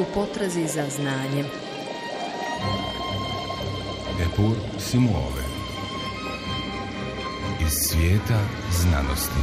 potrazi za znanjem. Eppur si muove. Iz svijeta znanosti.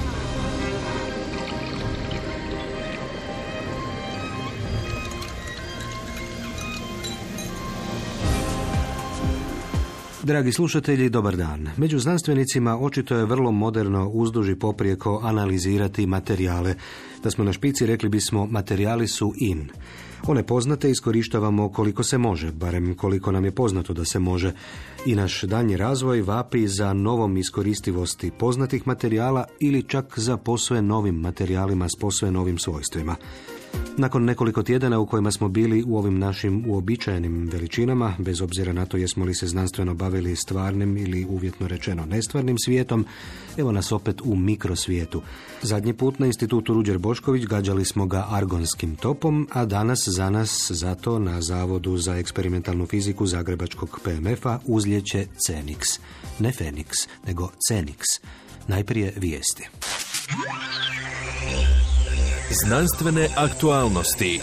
Dragi slušatelji, dobar dan. Među znanstvenicima očito je vrlo moderno uzduž i poprijeko analizirati materijale. Da smo na špici, rekli bismo, materijali su in. One poznate iskorištavamo koliko se može, barem koliko nam je poznato da se može. I naš daljnji razvoj vapi za novom iskoristivosti poznatih materijala ili čak za posve novim materijalima s posve novim svojstvima. Nakon nekoliko tjedana u kojima smo bili u ovim našim uobičajenim veličinama, bez obzira na to jesmo li se znanstveno bavili stvarnim ili uvjetno rečeno nestvarnim svijetom, evo nas opet u mikrosvijetu. Zadnji put na institutu Ruđer Bošković gađali smo ga argonskim topom, a danas za nas zato na Zavodu za eksperimentalnu fiziku Zagrebačkog PMF-a uzlijeće Cenix. Ne Feniks, nego Cenix. Najprije vijesti. Znanstvene aktualnosti.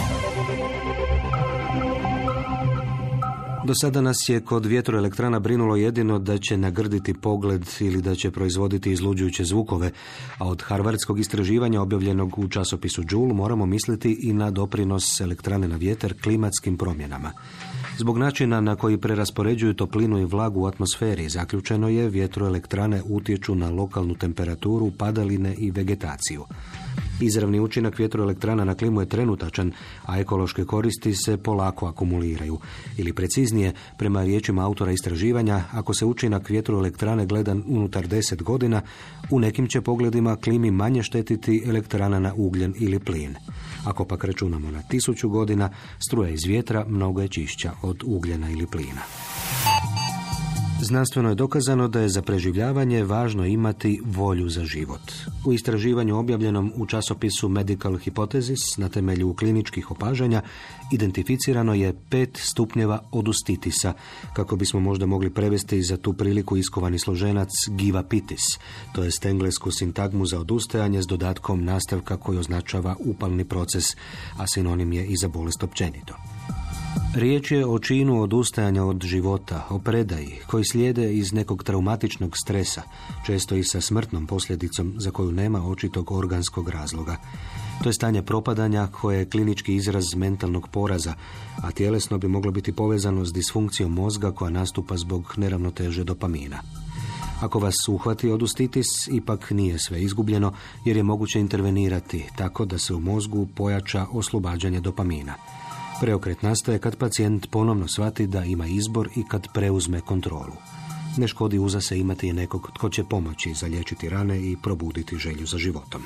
Do sada nas je kod vjetroelektrana brinulo jedino da će nagrditi pogled ili da će proizvoditi izluđujuće zvukove, a od harvardskog istraživanja objavljenog u časopisu Joule moramo misliti i na doprinos elektrane na vjetar klimatskim promjenama. Zbog načina na koji preraspoređuju toplinu i vlagu u atmosferi, zaključeno je vjetroelektrane utječu na lokalnu temperaturu, padaline i vegetaciju. Izravni učinak vjetroelektrana na klimu je trenutačan, a ekološke koristi se polako akumuliraju. Ili preciznije, prema riječima autora istraživanja, ako se učinak vjetroelektrane gleda unutar 10 godina, u nekim će pogledima klimi manje štetiti elektrana na ugljen ili plin. Ako pak računamo na 1000 godina, struja iz vjetra mnogo je čišća od ugljena ili plina. Znanstveno je dokazano da je za preživljavanje važno imati volju za život. U istraživanju objavljenom u časopisu Medical Hypothesis na temelju kliničkih opažanja identificirano je 5 stupnjeva odustitisa, kako bismo možda mogli prevesti za tu priliku iskovani složenac givapitis, to jest englesku sintagmu za odustajanje s dodatkom nastavka koji označava upalni proces, a sinonim je i za bolest općenito. Riječ je o činu odustajanja od života, o predaji, koji slijede iz nekog traumatičnog stresa, često i sa smrtnom posljedicom za koju nema očitog organskog razloga. To je stanje propadanja koje je klinički izraz mentalnog poraza, a tjelesno bi moglo biti povezano s disfunkcijom mozga koja nastupa zbog neravnoteže dopamina. Ako vas uhvati odustitis, ipak nije sve izgubljeno, jer je moguće intervenirati tako da se u mozgu pojača oslobađanje dopamina. Preokret nastaje kad pacijent ponovno shvati da ima izbor i kad preuzme kontrolu. Ne škodi uza se imati i nekog tko će pomoći zaliječiti rane i probuditi želju za životom.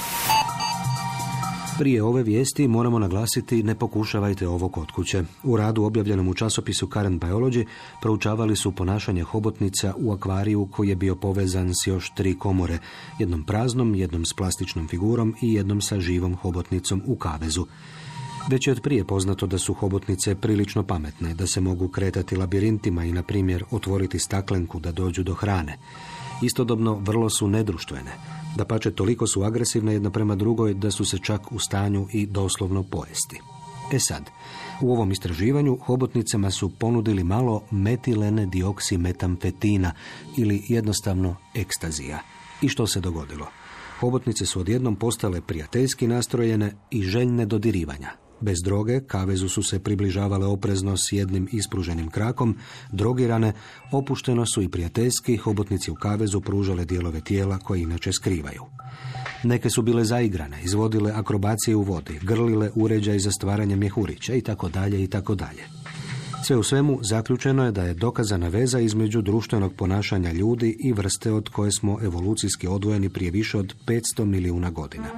Prije ove vijesti moramo naglasiti ne pokušavajte ovo kod kuće. U radu objavljenom u časopisu Current Biology proučavali su ponašanje hobotnica u akvariju koji je bio povezan s još 3 komore, jednom praznom, jednom s plastičnom figurom i jednom sa živom hobotnicom u kavezu. Već je od prije poznato da su hobotnice prilično pametne, da se mogu kretati labirintima i, na primjer, otvoriti staklenku da dođu do hrane. Istodobno, vrlo su nedruštvene. Dapače, toliko su agresivne jedna prema drugoj da su se čak u stanju i doslovno pojesti. E sad, u ovom istraživanju hobotnicama su ponudili malo metilene dioksimetamfetina ili jednostavno ekstazija. I što se dogodilo? Hobotnice su odjednom postale prijateljski nastrojene i željne dodirivanja. Bez droge, kavezu su se približavale oprezno s jednim ispruženim krakom, drogirane, opušteno su i prijateljski hobotnici u kavezu pružale dijelove tijela koje inače skrivaju. Neke su bile zaigrane, izvodile akrobacije u vodi, grlile uređaj za stvaranje mjehurića i tako dalje i tako dalje. Sve u svemu zaključeno je da je dokazana veza između društvenog ponašanja ljudi i vrste od koje smo evolucijski odvojeni prije više od 500 milijuna godina.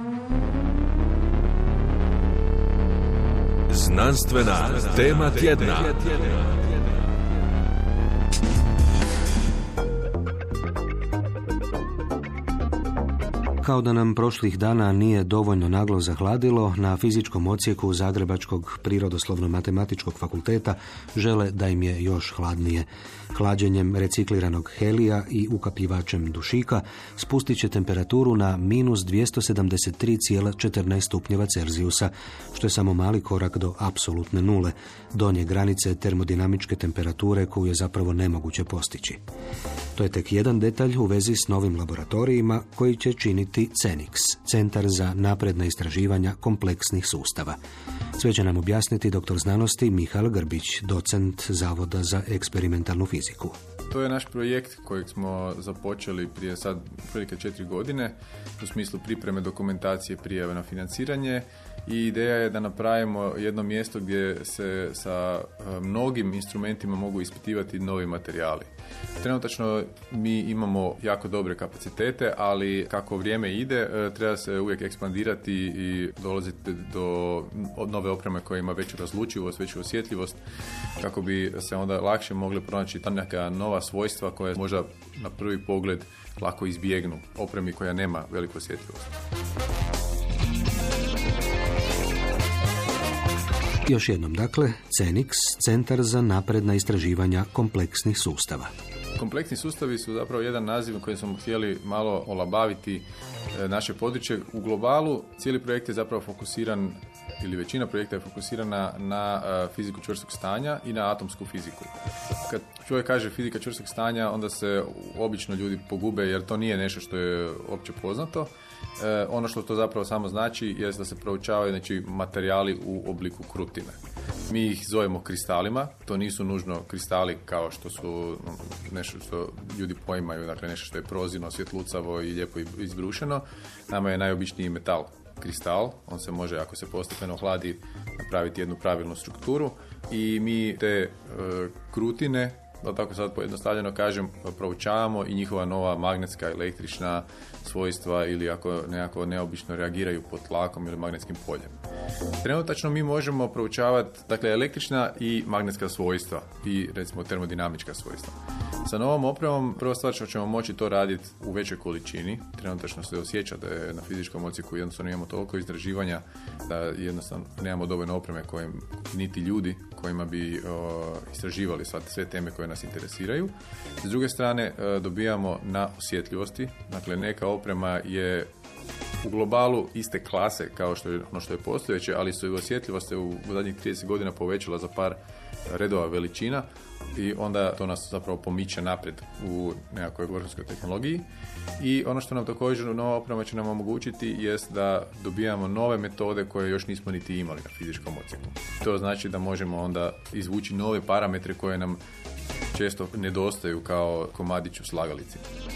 Znanstvena tema tjedna. Kao da nam prošlih dana nije dovoljno naglo zahladilo, na fizičkom odsjeku Zagrebačkog prirodoslovno-matematičkog fakulteta žele da im je još hladnije. Hlađenjem recikliranog helija i ukapljivačem dušika spustit će temperaturu na minus 273,14 stupnjeva Celzijusa, što je samo mali korak do apsolutne nule, donje granice termodinamičke temperature koju je zapravo nemoguće postići. To je tek jedan detalj u vezi s novim laboratorijima koji će činiti CENIX, Centar za napredna istraživanja kompleksnih sustava. Sve će nam objasniti doktor znanosti Mihael Grbić, docent Zavoda za eksperimentalnu fiziku. To je naš projekt kojeg smo započeli prije sad prilike 4 godine u smislu pripreme dokumentacije prijave na financiranje i ideja je da napravimo jedno mjesto gdje se sa mnogim instrumentima mogu ispitivati novi materijali. Trenutačno mi imamo jako dobre kapacitete, ali kako vrijeme ide, treba se uvijek ekspandirati i dolaziti do nove opreme koja ima veću razlučivost, veću osjetljivost, kako bi se onda lakše mogli pronaći neka nova svojstva koja možda na prvi pogled lako izbjegnu opremi koja nema veliku osjetljivost. Još jednom, dakle, CENIX, Centar za napredna istraživanja kompleksnih sustava. Kompleksni sustavi su zapravo jedan naziv u kojem smo htjeli malo olabaviti naše područje. U globalu cijeli projekt je zapravo fokusiran, ili većina projekta je fokusirana na fiziku čvrstog stanja i na atomsku fiziku. Kad čovjek kaže fizika čvrstog stanja, onda se obično ljudi pogube jer to nije nešto što je opće poznato. Ono što to zapravo samo znači je da se proučavaju materijali u obliku krutine. Mi ih zovemo kristalima, to nisu nužno kristali kao što su nešto što ljudi poimaju, dakle nešto što je prozirno, svjetlucavo i lijepo izbrušeno. Nama je najobičniji metal kristal, on se može, ako se postepeno hladi, napraviti jednu pravilnu strukturu i mi te krutine, da tako sad pojednostavljeno kažem, proučavamo i njihova nova magnetska, električna svojstva ili ako nekako neobično reagiraju pod tlakom ili magnetskim poljem. Trenutačno mi možemo proučavati dakle, električna i magnetska svojstva i recimo termodinamička svojstva. Sa novom opremom prva stvar što ćemo moći to raditi u većoj količini. Trenutačno se osjeća da je na fizičkom odsjeku jednostavno imamo toliko istraživanja da jednostavno nemamo dovoljno opreme koje niti ljudi kojima bi istraživali sve teme koje nas interesiraju. S druge strane dobijamo na osjetljivosti. Dakle, neka oprema je u globalu iste klase kao što je ono što je postojeće, ali su i osjetljivost u zadnjih 30 godina povećala za par redova veličina i onda to nas zapravo pomiče naprijed u nekakvoj vrhunskoj tehnologiji. I ono što nam također nova oprema će nam omogućiti jest da dobijamo nove metode koje još nismo niti imali na fizičkom odsjeku. To znači da možemo onda izvući nove parametre koje nam često nedostaju kao komadić u slagalici.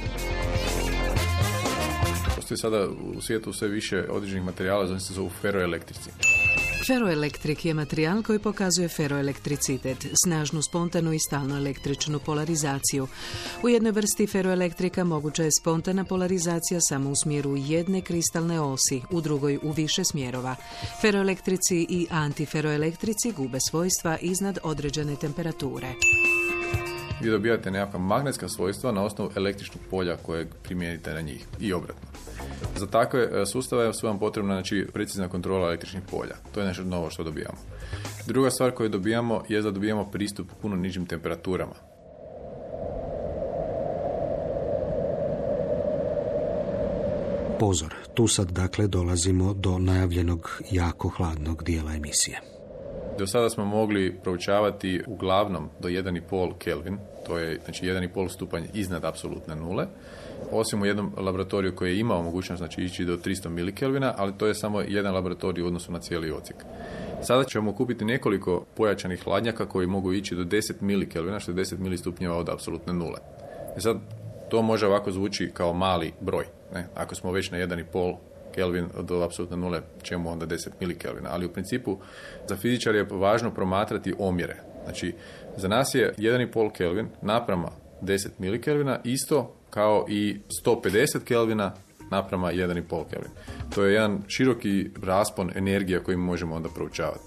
Postoji sada u svijetu sve više određenih materijala, znači se zovu feroelektrici. Feroelektrik je materijal koji pokazuje feroelektricitet, snažnu, spontanu i stalnu električnu polarizaciju. U jednoj vrsti feroelektrika moguća je spontana polarizacija samo u smjeru jedne kristalne osi, u drugoj u više smjerova. Feroelektrici i antiferoelektrici gube svojstva iznad određene temperature. Vi dobijate nekakva magnetska svojstva na osnovu električnog polja kojeg primijenite na njih i obratno. Za takve sustave su vam potrebna precizna kontrola električnih polja. To je nešto novo što dobijamo. Druga stvar koju dobijamo je da dobijamo pristup puno nižim temperaturama. Pozor, tu sad dakle dolazimo do najavljenog jako hladnog dijela emisije. Do sada smo mogli proučavati uglavnom do 1,5 Kelvin, to je 1,5 stupanj iznad apsolutne nule, osim u jednom laboratoriju koji je imao mogućnost ići do 300 milikelvina, ali to je samo jedan laboratorij u odnosu na cijeli odsjek. Sada ćemo kupiti nekoliko pojačanih hladnjaka koji mogu ići do 10 milikelvina, što je 10 milistupnjeva od apsolutne nule. Sad, to može ovako zvuči kao mali broj. Ne? Ako smo već na 1,5 Kelvin do apsolutne nule, čemu onda 10 milikelvina. Ali u principu za fizičare je važno promatrati omjere. Znači, za nas je 1,5 Kelvin naprama 10 milikelvina isto kao i 150 Kelvina naprama 1,5 Kelvin. To je jedan široki raspon energije koji možemo onda proučavati.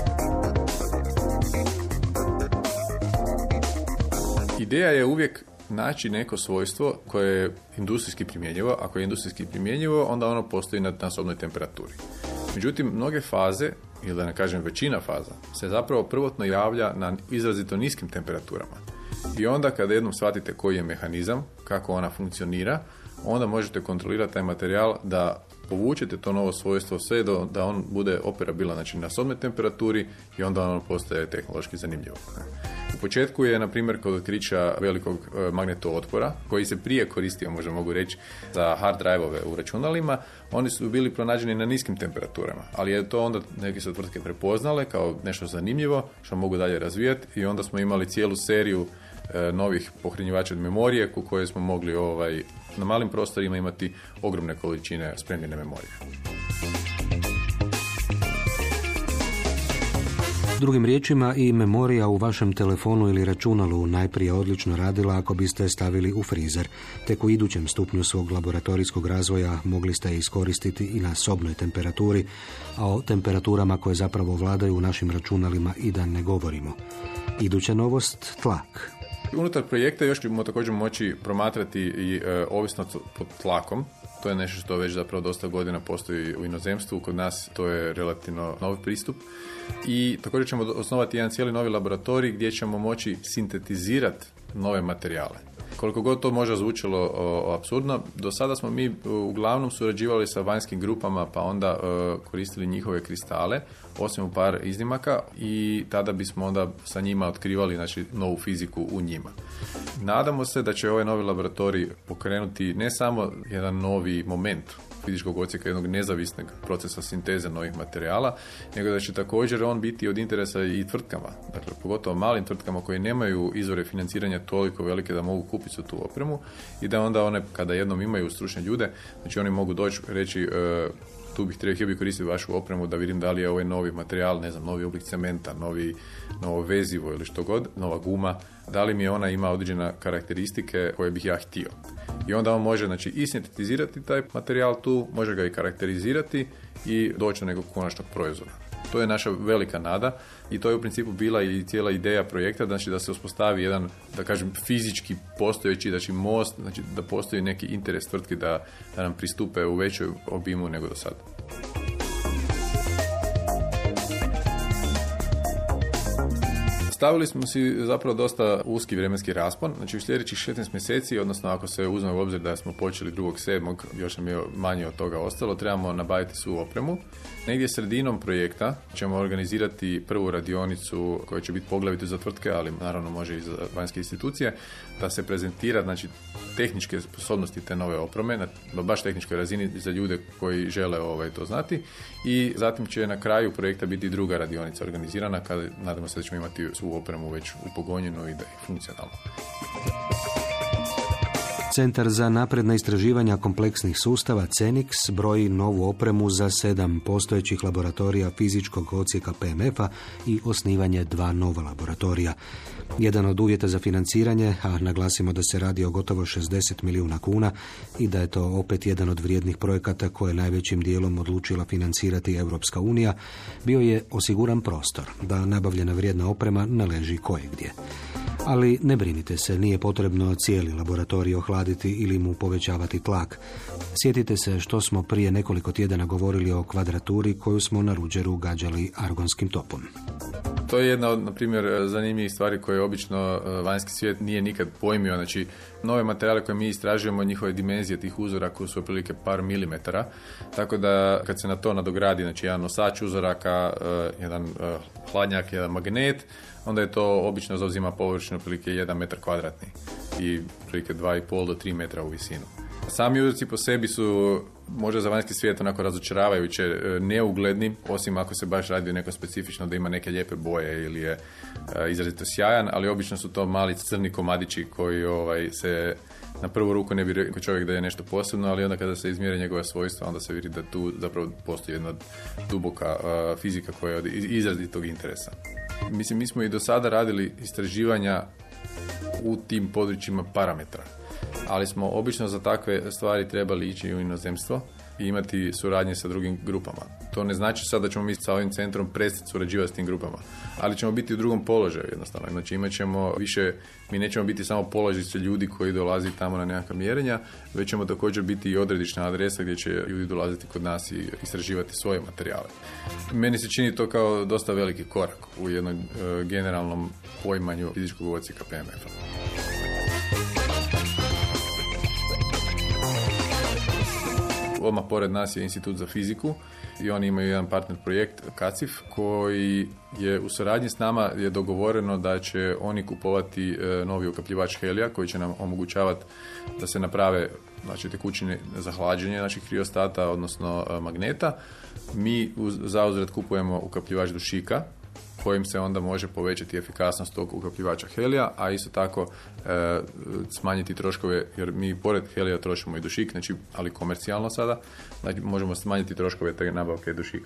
Ideja je uvijek naći neko svojstvo koje je industrijski primjenjivo. Ako je industrijski primjenjivo, onda ono postoji na sobnoj temperaturi. Međutim, mnoge faze, ili da ne kažem većina faza, se zapravo prvotno javlja na izrazito niskim temperaturama. I onda kada jednom shvatite koji je mehanizam, kako ona funkcionira, onda možete kontrolirati taj materijal da povučete to novo svojstvo sve da on bude operabilan, znači na sobnoj temperaturi, i onda on postaje tehnološki zanimljivo. U početku je, na primjer, kod otkrića velikog magnetootpora, koji se prije koristio, možda mogu reći, za hard drive-ove u računalima, oni su bili pronađeni na niskim temperaturama, ali je to onda neke su tvrtke prepoznale kao nešto zanimljivo, što mogu dalje razvijati, i onda smo imali cijelu seriju novih pohranjivača od memorije u kojoj smo mogli na malim prostorima imati ogromne količine spremljene memorije. Drugim riječima, i memorija u vašem telefonu ili računalu najprije odlično radila ako biste stavili u frizer. Tek u idućem stupnju svog laboratorijskog razvoja mogli ste je iskoristiti i na sobnoj temperaturi, a o temperaturama koje zapravo vladaju u našim računalima i da ne govorimo. Iduća novost, tlak. Unutar projekta još ćemo također moći promatrati i ovisnost pod tlakom. To je nešto što već zapravo dosta godina postoji u inozemstvu. Kod nas to je relativno nov pristup. I također ćemo osnovati jedan cijeli novi laboratorij gdje ćemo moći sintetizirati nove materijale. Koliko god to možda zvučilo apsurdno, do sada smo mi uglavnom surađivali sa vanjskim grupama, pa onda koristili njihove kristale, osim u par iznimaka, i tada bismo onda sa njima otkrivali, znači, novu fiziku u njima. Nadamo se da će ovaj novi laboratorij pokrenuti ne samo jedan novi moment fizičkog odsjeka jednog nezavisnog procesa sinteze novih materijala, nego da će također on biti od interesa i tvrtkama, dakle pogotovo malim tvrtkama koje nemaju izvore financiranja toliko velike da mogu kupiti tu opremu, i da onda one, kada jednom imaju stručne ljude, znači oni mogu doći reći tu bih htio koristiti vašu opremu da vidim da li je ovaj novi materijal, ne znam, novi oblik cementa, novo vezivo ili što god, nova guma, da li mi ona ima određene karakteristike koje bih ja htio. I onda on može, znači, i sintetizirati taj materijal tu, može ga i karakterizirati i doći do nekog konačnog proizvoda. To je naša velika nada i to je u principu bila i cijela ideja projekta, znači da se uspostavi jedan, da kažem, fizički postojeći, znači most, znači da postoji neki interes tvrtki da nam pristupe u većoj obimu nego do sada. Stavili smo si zapravo dosta uski vremenski raspon, znači u sljedećih 16 mjeseci, odnosno ako se uzme u obzir da smo počeli 2.7., još nam je manje od toga ostalo, trebamo nabaviti svu opremu. Negdje sredinom projekta ćemo organizirati prvu radionicu koja će biti poglavito za tvrtke, ali naravno može i za vanjske institucije, da se prezentira, znači, tehničke sposobnosti te nove opreme, na baš tehničkoj razini za ljude koji žele to znati, i zatim će na kraju projekta biti druga radionica organizirana, kada nadamo se da ćemo imati svu opremu već upogonjenu i da je funkcionalno. Centar za napredna istraživanja kompleksnih sustava CENIX broji novu opremu za 7 postojećih laboratorija fizičkog odsjeka PMF-a i osnivanje 2 nova laboratorija. Jedan od uvjeta za financiranje, a naglasimo da se radi o gotovo 60 milijuna kuna i da je to opet jedan od vrijednih projekata koje je najvećim dijelom odlučila financirati Europska unija, bio je osiguran prostor da nabavljena vrijedna oprema ne leži kojegdje. Ali ne brinite se, nije potrebno cijeli laboratorij ohladiti ili mu povećavati tlak. Sjetite se što smo prije nekoliko tjedana govorili o kvadraturi koju smo na Ruđeru gađali argonskim topom. To je jedna od, na primjer, zanimljivih stvari koje obično vanjski svijet nije nikad pojmio. Znači, nove materijale koje mi istražujemo, njihove dimenzije tih uzoraka su otprilike par milimetara, tako da kad se na to nadogradi, znači jedan nosač uzoraka, jedan hladnjak, jedan magnet, onda je to obično zauzima površinu otprilike 1 metar kvadratni i otprilike 2,5 do 3 metra u visinu. Sami uzorci po sebi su možda za vanjski svijet onako razočaravajuće neugledni, osim ako se baš radi o neko specifično da ima neke lijepe boje ili je izrazito sjajan, ali obično su to mali crni komadići koji se na prvu ruku ne bi rekao čovjek da je nešto posebno, ali onda kada se izmjeri njegova svojstva, onda se vidi da tu zapravo postoji jedna duboka fizika koja je od izrazitog interesa. Mislim, mi smo i do sada radili istraživanja u tim područjima parametra, ali smo obično za takve stvari trebali ići u inozemstvo, i imati suradnje sa drugim grupama. To ne znači sad da ćemo mi sa ovim centrom prestati surađivati s tim grupama, ali ćemo biti u drugom položaju jednostavno. Znači imat ćemo više, mi nećemo biti samo položnice ljudi koji dolazi tamo na nekakva mjerenja, već ćemo također biti i odredišna adresa gdje će ljudi dolaziti kod nas i istraživati svoje materijale. Meni se čini to kao dosta veliki korak u jednom generalnom poimanju fizičkog odsjeka PMF-a. Odmah pored nas je Institut za fiziku i oni imaju jedan partner projekt KACIF koji je u suradnji s nama je dogovoreno da će oni kupovati novi ukapljivač helija koji će nam omogućavati da se naprave znači, tekućine za hlađenje naših kriostata, odnosno magneta. Mi zauzvrat kupujemo ukapljivač dušika kojim se onda može povećati efikasnost tog ukapljivača helija, a isto tako smanjiti troškove, jer mi pored helija trošimo i dušik, znači, ali komercijalno sada, znači možemo smanjiti troškove te nabavke dušika.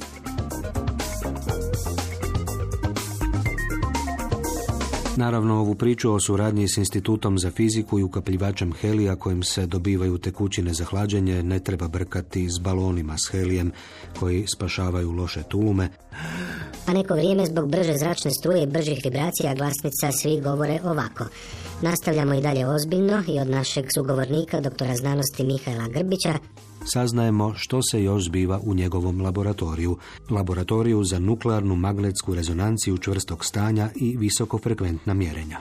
Naravno, ovu priču o suradnji s Institutom za fiziku i ukapljivačem helija kojim se dobivaju tekućine za hlađenje ne treba brkati s balonima s helijem koji spašavaju loše tulume. A neko vrijeme zbog brže zračne struje i bržih vibracija glasnica svi govore ovako. Nastavljamo i dalje ozbiljno i od našeg sugovornika, doktora znanosti Mihaela Grbića, saznajemo što se još zbiva u njegovom laboratoriju za nuklearnu magnetsku rezonanciju čvrstog stanja i visokofrekventna mjerenja.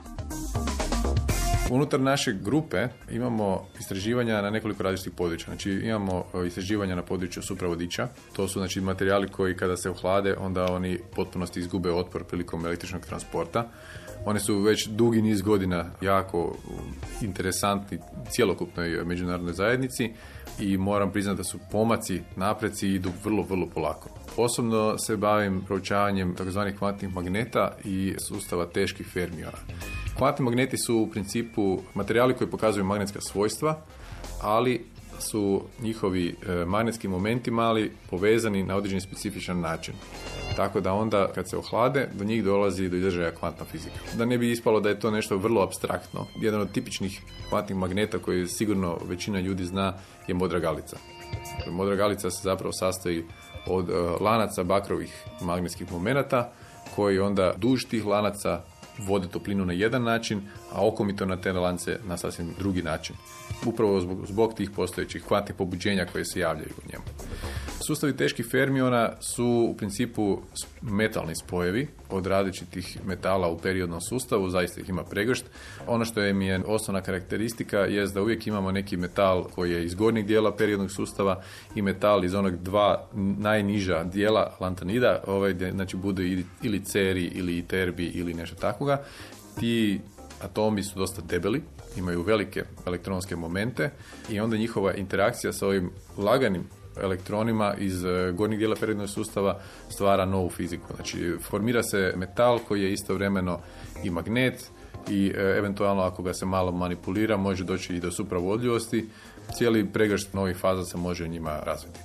Unutar naše grupe imamo istraživanja na nekoliko različitih područja. Znači imamo istraživanja na području supravodiča. To su znači materijali koji kada se ohlade onda oni potpunosti izgube otpor prilikom električnog transporta. Oni su već dugi niz godina jako interesantni cjelokupnoj međunarodnoj zajednici i moram priznati da su pomaci, napreci idu vrlo, vrlo polako. Osobno se bavim proučavanjem tzv. Kvantnih magneta i sustava teških fermiona. Kvantni magneti su u principu materijali koji pokazuju magnetska svojstva, ali su njihovi magnetski momenti mali povezani na određeni specifičan način. Tako da onda kad se ohlade, do njih dolazi do izražaja kvantna fizika. Da ne bi ispalo da je to nešto vrlo apstraktno, jedan od tipičnih kvantnih magneta koji sigurno većina ljudi zna je modra galica. Modra galica se zapravo sastoji od lanaca bakrovih magnetskih momenata koji onda duž tih lanaca vode toplinu na jedan način, a okomito na te lance na sasvim drugi način. Upravo zbog tih postojećih kvantnih pobuđenja koje se javljaju u njemu. Sustavi teških fermiona su u principu metalni spojevi od različitih metala u periodnom sustavu, zaista ih ima pregršt. Ono što je mi je osnovna karakteristika je da uvijek imamo neki metal koji je iz gornjeg dijela periodnog sustava i metal iz onog dva najniža dijela lantanida, znači budu ili ceri ili iterbi ili nešto takoga. Ti atomi su dosta debeli, imaju velike elektronske momente i onda njihova interakcija sa ovim laganim elektronima iz gornjeg dijela periodnog sustava stvara novu fiziku. Znači, formira se metal koji je istovremeno i magnet i eventualno ako ga se malo manipulira može doći i do supravodljivosti. Cijeli pregršt novih faza se može u njima razviti.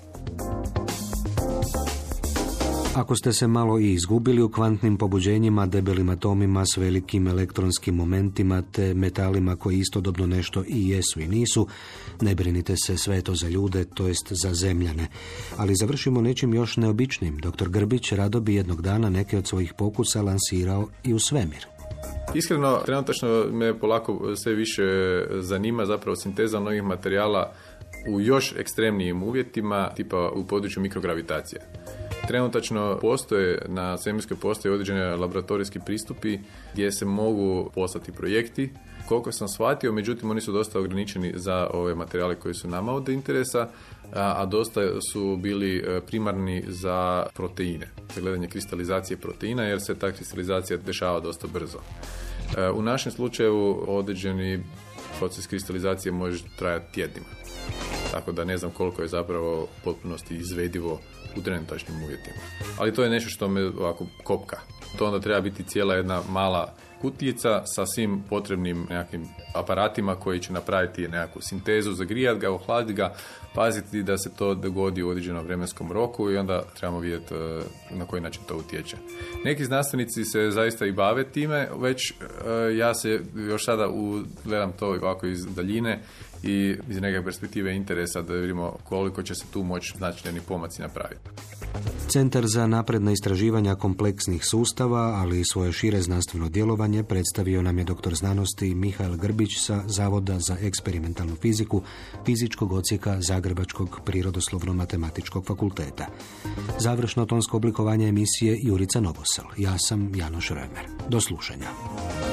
Ako ste se malo i izgubili u kvantnim pobuđenjima, debelim atomima s velikim elektronskim momentima te metalima koji istodobno nešto i jesu i nisu, ne brinite se, sve to za ljude, to jest za zemljane. Ali završimo nečim još neobičnim. Dr. Grbić rado bi jednog dana neke od svojih pokusa lansirao i u svemir. Iskreno, trenutačno me polako sve više zanima zapravo sinteza novih materijala u još ekstremnijim uvjetima, tipa u području mikrogravitacije. Trenutačno na svemirskoj postoje određene laboratorijski pristupi gdje se mogu poslati projekti. Koliko sam shvatio, međutim oni su dosta ograničeni za ove materijale koji su nama od interesa, a dosta su bili primarni za proteine, za gledanje kristalizacije proteina, jer se ta kristalizacija dešava dosta brzo. U našem slučaju određeni proces kristalizacije može trajati tjednima. Tako da ne znam koliko je zapravo u potpunosti izvedivo u trenutačnim uvjetima. Ali to je nešto što me ovako kopka. To onda treba biti cijela jedna mala kutijica sa svim potrebnim nekakvim aparatima koji će napraviti nekakvu sintezu, zagrijati ga, ohladiti ga, paziti da se to dogodi u određenom vremenskom roku i onda trebamo vidjeti na koji način to utječe. Neki znanstvenici se zaista i bave time, već ja se još sada gledam to ovako iz daljine i iz neke perspektive interesa da vidimo koliko će se tu moći značajni pomaci napraviti. Centar za napredna istraživanja kompleksnih sustava, ali i svoje šire znanstveno djelovanje predstavio nam je doktor znanosti Mihael Grbić sa Zavoda za eksperimentalnu fiziku fizičkog odsjeka Zagrebačkog prirodoslovno-matematičkog fakulteta. Završno tonsko oblikovanje emisije Jurica Novosel. Ja sam Janoš Römer. Do slušanja.